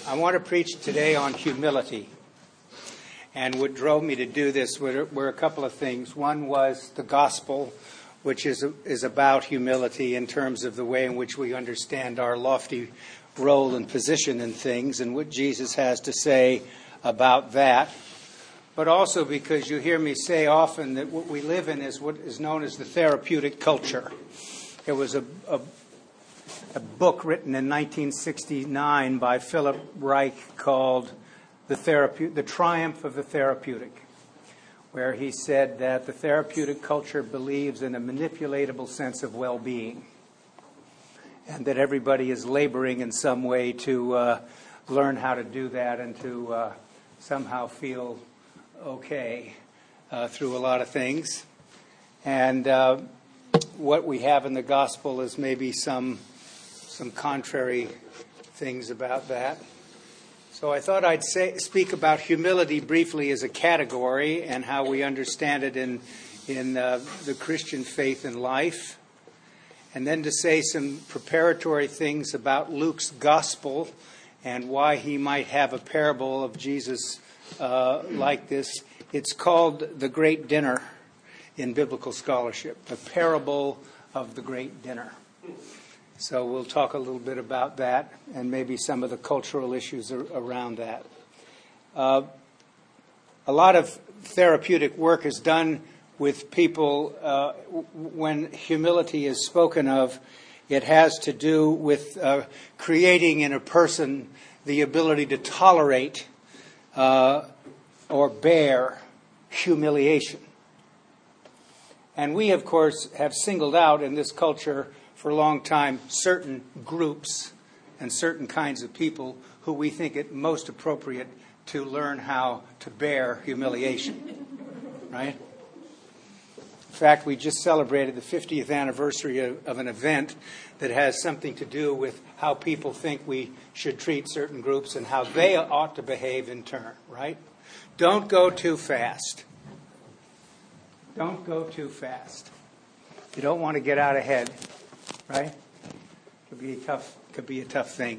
I want to preach today on humility. And what drove me to do this were a couple of things. One was the gospel, which is about humility in terms of the way in which we understand our lofty role and position in things and what Jesus has to say about that. But also because you hear me say often that what we live in is what is known as the therapeutic culture. There was a book written in 1969 by Philip Reich called The Triumph of the Therapeutic, where he said that the therapeutic culture believes in a manipulatable sense of well-being and that everybody is laboring in some way to learn how to do that and to somehow feel okay through a lot of things. And what we have in the gospel is maybe some contrary things about that. So I thought I'd speak about humility briefly as a category and how we understand it in the Christian faith and life. And then to say some preparatory things about Luke's gospel and why he might have a parable of Jesus like this. It's called the Great Dinner in biblical scholarship, the parable of the Great Dinner. So we'll talk a little bit about that and maybe some of the cultural issues around that. A lot of therapeutic work is done with people when humility is spoken of. It has to do with creating in a person the ability to tolerate or bear humiliation. And we, of course, have singled out in this culture for a long time certain groups and certain kinds of people who we think it most appropriate to learn how to bear humiliation, right? In fact, we just celebrated the 50th anniversary of an event that has something to do with how people think we should treat certain groups and how they ought to behave in turn, right? Don't go too fast. Don't go too fast. You don't want to get out ahead. Right? Could be a tough thing.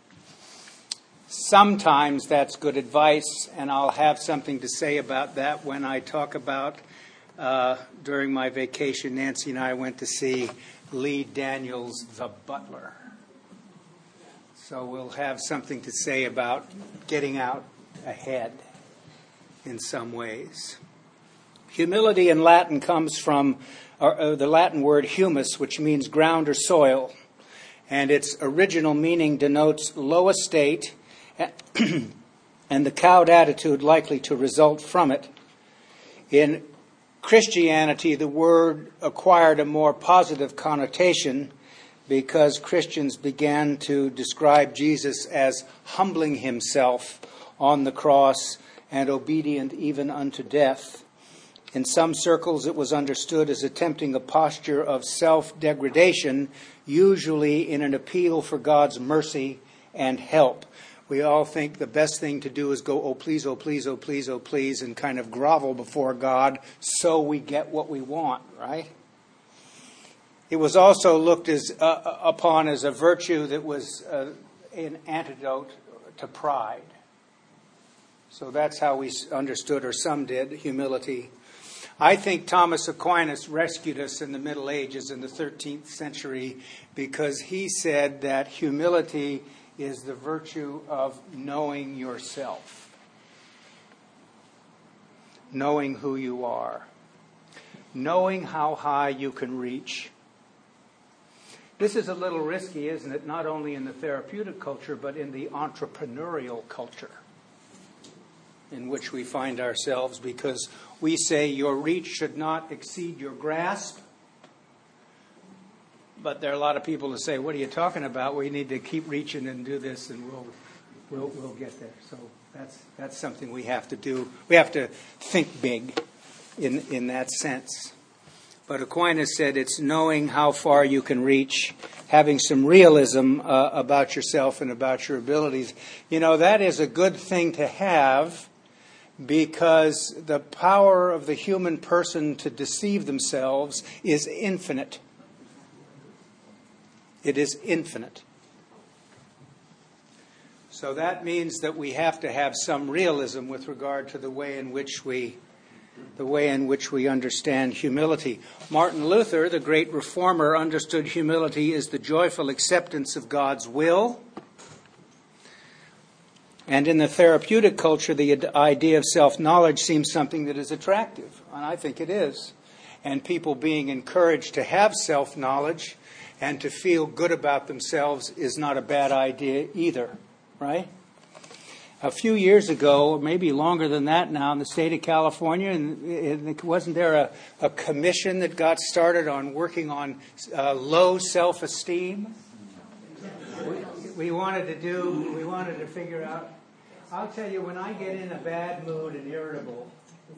Sometimes that's good advice, and I'll have something to say about that when I talk about during my vacation. Nancy and I went to see Lee Daniels' The Butler. So we'll have something to say about getting out ahead in some ways. Humility in Latin comes from the Latin word humus, which means ground or soil, and its original meaning denotes low estate and the cowed attitude likely to result from it. In Christianity, the word acquired a more positive connotation because Christians began to describe Jesus as humbling himself on the cross and obedient even unto death. In some circles, it was understood as attempting a posture of self-degradation, usually in an appeal for God's mercy and help. We all think the best thing to do is go, oh, please, oh, please, oh, please, oh, please, and kind of grovel before God so we get what we want, right? It was also looked upon as a virtue that was an antidote to pride. So that's how we understood, or some did, humility. I think Thomas Aquinas rescued us in the Middle Ages in the 13th century because he said that humility is the virtue of knowing yourself, knowing who you are, knowing how high you can reach. This is a little risky, isn't it? Not only in the therapeutic culture, but in the entrepreneurial culture in which we find ourselves, because we say your reach should not exceed your grasp. But there are a lot of people who say, what are you talking about? We need to keep reaching and do this, and we'll get there. So that's something we have to do. We have to think big in that sense. But Aquinas said it's knowing how far you can reach, having some realism about yourself and about your abilities. You know, that is a good thing to have, because the power of the human person to deceive themselves is infinite. It is infinite. So that means that we have to have some realism with regard to the way in which we understand humility. Martin Luther, the great reformer, understood humility as the joyful acceptance of God's will. And in the therapeutic culture, the idea of self-knowledge seems something that is attractive, and I think it is. And people being encouraged to have self-knowledge and to feel good about themselves is not a bad idea either, right? A few years ago, maybe longer than that now, in the state of California, and wasn't there a commission that got started on working on low self-esteem? We wanted to figure out. I'll tell you, when I get in a bad mood and irritable,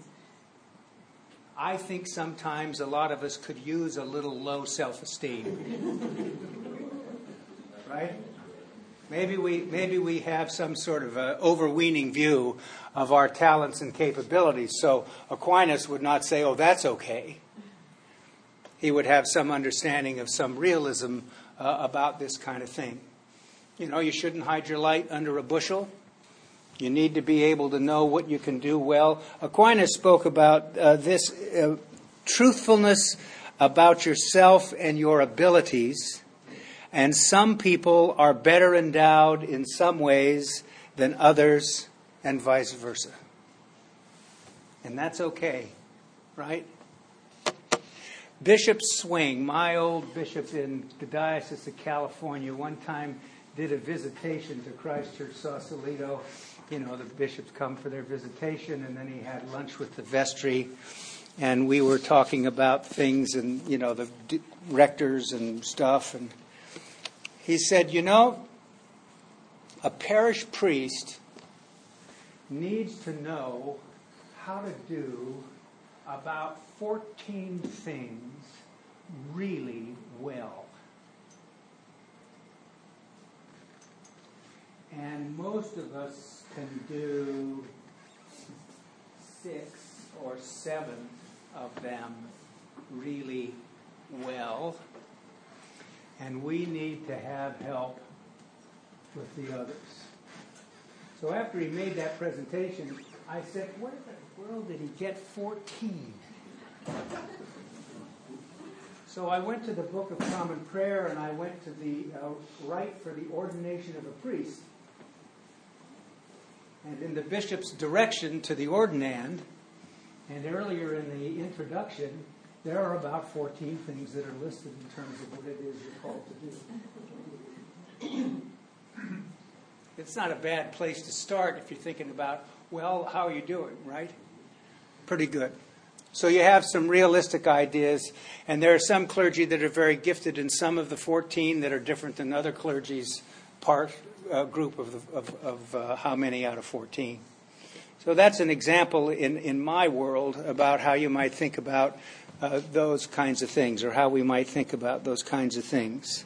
I think sometimes a lot of us could use a little low self-esteem. Right? Maybe we have some sort of overweening view of our talents and capabilities. So Aquinas would not say, "Oh, that's okay." He would have some understanding of some realism about this kind of thing. You know, you shouldn't hide your light under a bushel. You need to be able to know what you can do well. Aquinas spoke about this truthfulness about yourself and your abilities. And some people are better endowed in some ways than others, and vice versa. And that's okay, right? Bishop Swing, my old bishop in the Diocese of California, one time did a visitation to Christ Church Sausalito. You know, the bishops come for their visitation, and then he had lunch with the vestry. And we were talking about things and, you know, the rectors and stuff. And he said, you know, a parish priest needs to know how to do about 14 things really well. And most of us can do 6 or 7 of them really well. And we need to have help with the others. So after he made that presentation, I said, where in the world did he get 14? So I went to the Book of Common Prayer, and I went to the rite for the ordination of a priest. And in the bishop's direction to the ordinand, and earlier in the introduction, there are about 14 things that are listed in terms of what it is you're called to do. It's not a bad place to start if you're thinking about, well, how are you doing, right? Pretty good. So you have some realistic ideas, and there are some clergy that are very gifted in some of the 14 that are different than other clergy's group of how many out of 14. So that's an example in my world about how you might think about those kinds of things, or how we might think about those kinds of things.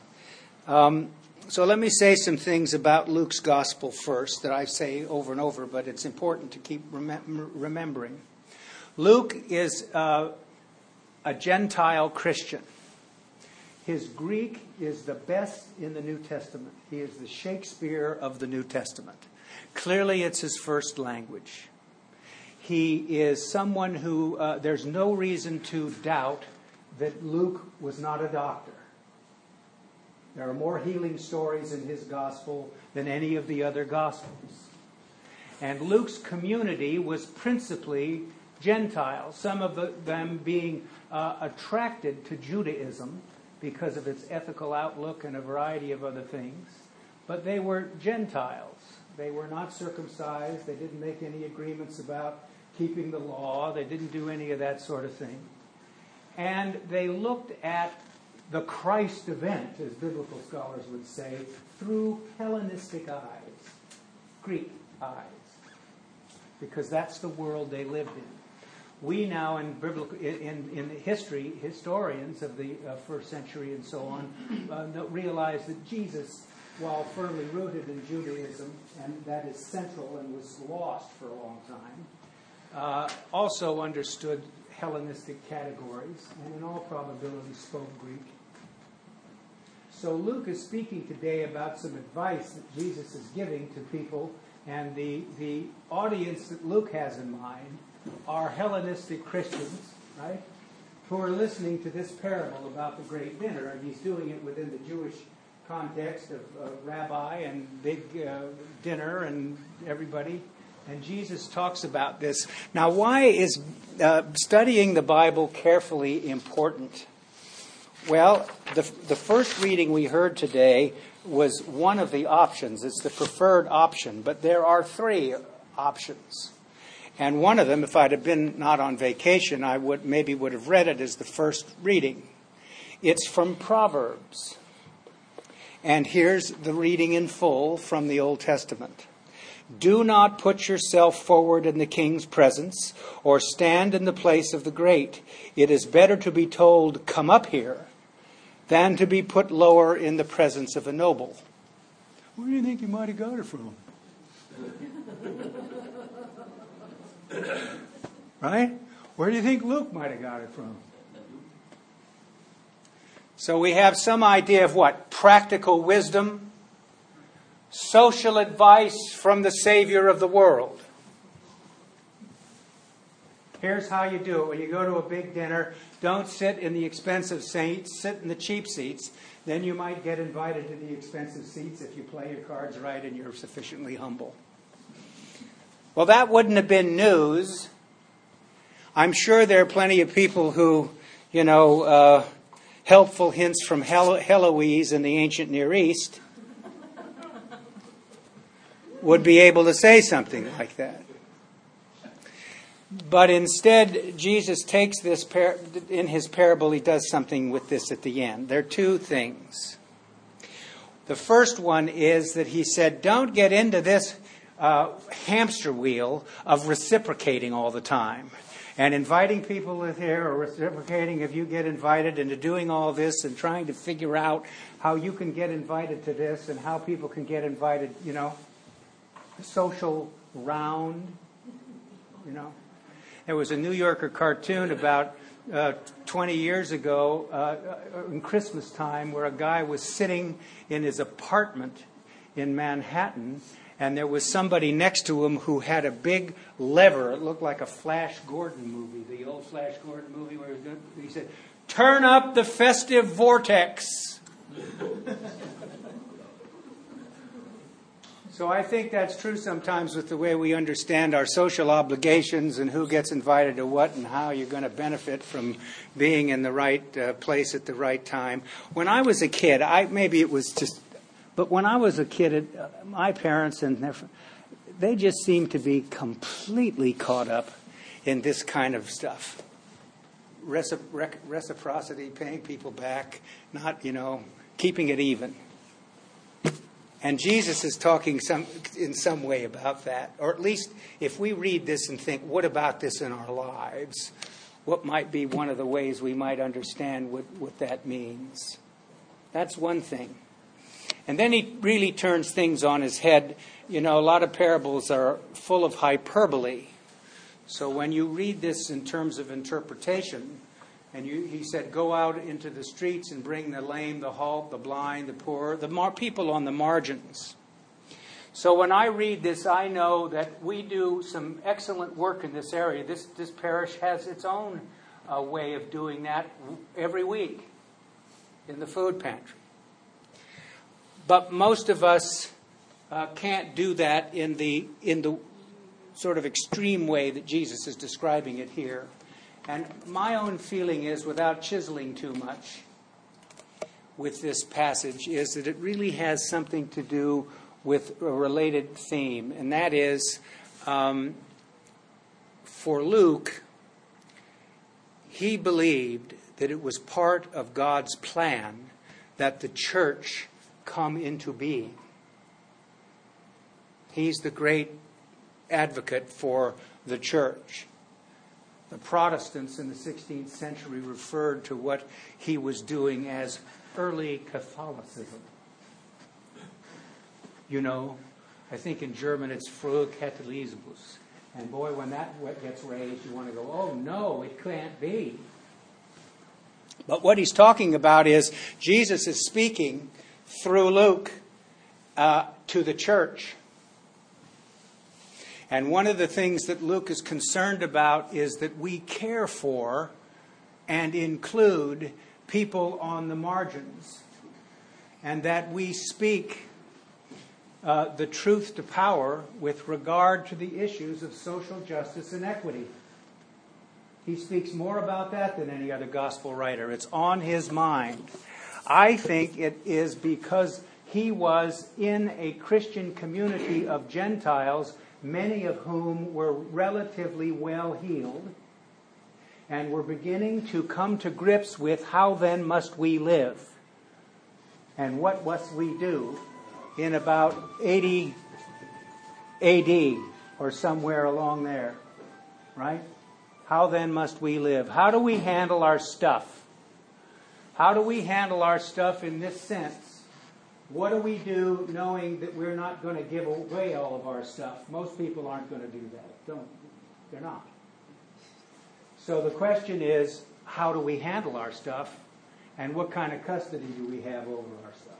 So let me say some things about Luke's gospel first that I say over and over, but it's important to keep remembering. Luke is a Gentile Christian. His Greek is the best in the New Testament. He is the Shakespeare of the New Testament. Clearly, it's his first language. He is someone who, there's no reason to doubt that Luke was not a doctor. There are more healing stories in his gospel than any of the other gospels. And Luke's community was principally Gentiles, some of them being attracted to Judaism because of its ethical outlook and a variety of other things. But they were Gentiles. They were not circumcised. They didn't make any agreements about keeping the law. They didn't do any of that sort of thing. And they looked at the Christ event, as biblical scholars would say, through Hellenistic eyes, Greek eyes, because that's the world they lived in. We now, in history, historians of the first century and so on, realize that Jesus, while firmly rooted in Judaism, and that is central and was lost for a long time, also understood Hellenistic categories, and in all probability spoke Greek. So Luke is speaking today about some advice that Jesus is giving to people, and the audience that Luke has in mind are Hellenistic Christians, right, who are listening to this parable about the great dinner, and he's doing it within the Jewish context of rabbi and big dinner and everybody. And Jesus talks about this. Now, why is studying the Bible carefully important? Well, the first reading we heard today was one of the options. It's the preferred option, but there are three options. And one of them, if I'd have been not on vacation, I would have read it as the first reading. It's from Proverbs. And here's the reading in full from the Old Testament. Do not put yourself forward in the king's presence, or stand in the place of the great. It is better to be told, come up here, than to be put lower in the presence of a noble. Where do you think you might have got it from? Right? Where do you think Luke might have got it from? So we have some idea of what? Practical wisdom, social advice from the Savior of the world. Here's how you do it. When you go to a big dinner, don't sit in the expensive seats, sit in the cheap seats. Then you might get invited to the expensive seats if you play your cards right and you're sufficiently humble. Well, that wouldn't have been news. I'm sure there are plenty of people who, helpful hints from Heloise in the ancient Near East would be able to say something like that. But instead, Jesus takes this, in his parable, he does something with this at the end. There are two things. The first one is that he said, don't get into this hamster wheel of reciprocating all the time. And inviting people here, or reciprocating if you get invited, into doing all this and trying to figure out how you can get invited to this and how people can get invited, social round, There was a New Yorker cartoon about 20 years ago in Christmas time where a guy was sitting in his apartment in Manhattan, and there was somebody next to him who had a big lever. It looked like a Flash Gordon movie, the old Flash Gordon movie where he said, "Turn up the festive vortex." So I think that's true sometimes with the way we understand our social obligations and who gets invited to what and how you're going to benefit from being in the right place at the right time. When I was a kid, when I was a kid, my parents they just seemed to be completely caught up in this kind of stuff. Reciprocity, paying people back, not, keeping it even. And Jesus is talking in some way about that. Or at least if we read this and think, what about this in our lives? What might be one of the ways we might understand what that means? That's one thing. And then he really turns things on his head. A lot of parables are full of hyperbole. So when you read this in terms of interpretation, and he said, go out into the streets and bring the lame, the halt, the blind, the poor, people on the margins. So when I read this, I know that we do some excellent work in this area. This parish has its own way of doing that every week in the food pantry. But most of us can't do that in the sort of extreme way that Jesus is describing it here. And my own feeling is, without chiseling too much with this passage, is that it really has something to do with a related theme. And that is, for Luke, he believed that it was part of God's plan that the church come into being. He's the great advocate for the church. The Protestants in the 16th century referred to what he was doing as early Catholicism. I think in German it's Frühkatholismus. And boy, when that gets raised, you want to go, oh no, it can't be. But what he's talking about is Jesus is speaking through Luke to the church. And one of the things that Luke is concerned about is that we care for and include people on the margins, and that we speak the truth to power with regard to the issues of social justice and equity. He speaks more about that than any other gospel writer. It's on his mind. I think it is because he was in a Christian community of Gentiles, many of whom were relatively well-heeled, and were beginning to come to grips with how then must we live, and what must we do in about 80 AD or somewhere along there, right? How then must we live? How do we handle our stuff? How do we handle our stuff in this sense? What do we do knowing that we're not going to give away all of our stuff? Most people aren't going to do that. They're not. So the question is, how do we handle our stuff? And what kind of custody do we have over our stuff?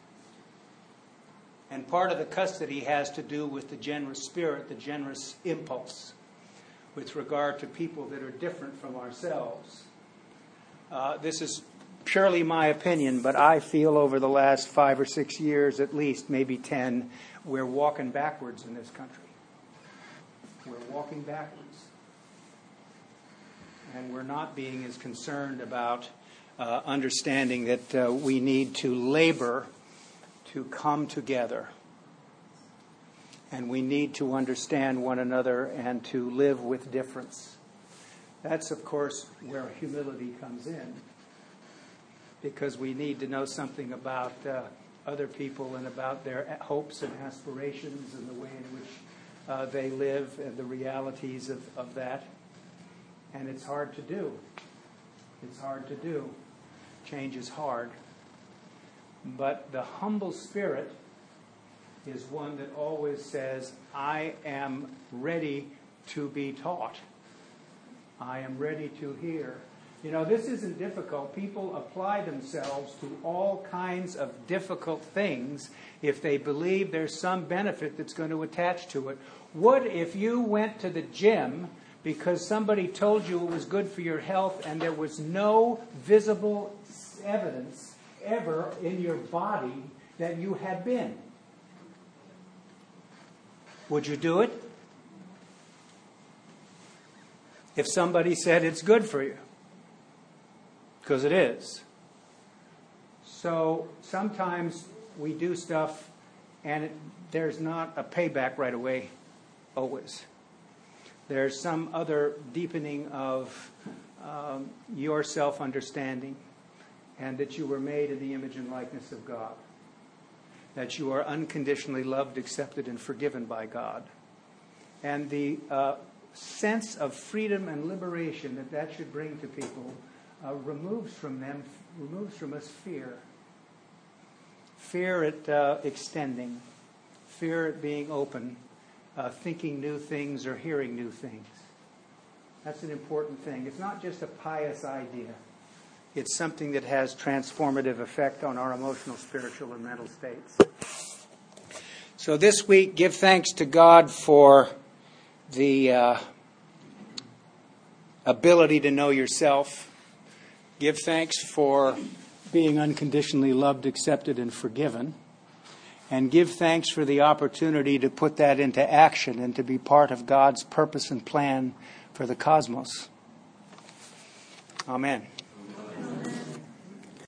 And part of the custody has to do with the generous spirit, the generous impulse, with regard to people that are different from ourselves. This is purely my opinion, but I feel over the last 5 or 6 years, at least, maybe 10, we're walking backwards in this country. We're walking backwards. And we're not being as concerned about understanding that we need to labor to come together. And we need to understand one another and to live with difference. That's, of course, where humility comes in. Because we need to know something about other people and about their hopes and aspirations and the way in which they live and the realities of that. And it's hard to do. It's hard to do. Change is hard. But the humble spirit is one that always says, I am ready to be taught. I am ready to hear. You know, this isn't difficult. People apply themselves to all kinds of difficult things if they believe there's some benefit that's going to attach to it. What if you went to the gym because somebody told you it was good for your health and there was no visible evidence ever in your body that you had been? Would you do it? If somebody said it's good for you. Because it is. So sometimes we do stuff and there's not a payback right away, always. There's some other deepening of your self-understanding, and that you were made in the image and likeness of God. That you are unconditionally loved, accepted, and forgiven by God. And the sense of freedom and liberation that should bring to people removes from us fear. Fear at extending. Fear at being open. Thinking new things or hearing new things. That's an important thing. It's not just a pious idea. It's something that has transformative effect on our emotional, spiritual, and mental states. So this week, give thanks to God for the ability to know yourself. Give thanks for being unconditionally loved, accepted, and forgiven. And give thanks for the opportunity to put that into action and to be part of God's purpose and plan for the cosmos. Amen.